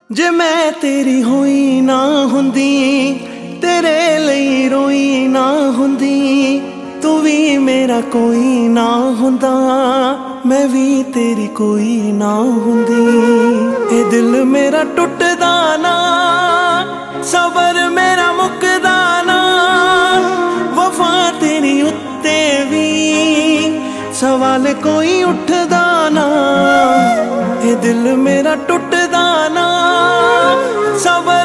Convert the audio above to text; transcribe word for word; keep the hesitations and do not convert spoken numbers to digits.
जे मैं तेरी होई ना हुंदी, तेरे लई रोई ना हुंदी, तू भी मेरा कोई ना हुंदा, मैं भी तेरी कोई ना हुंदी। ए दिल मेरा टुटदा ना, सबर मेरा मुकदा ना, वफा तेरी उत्ते भी सवाल कोई उठदा ना। ए दिल मेरा टुटदा ना, सबर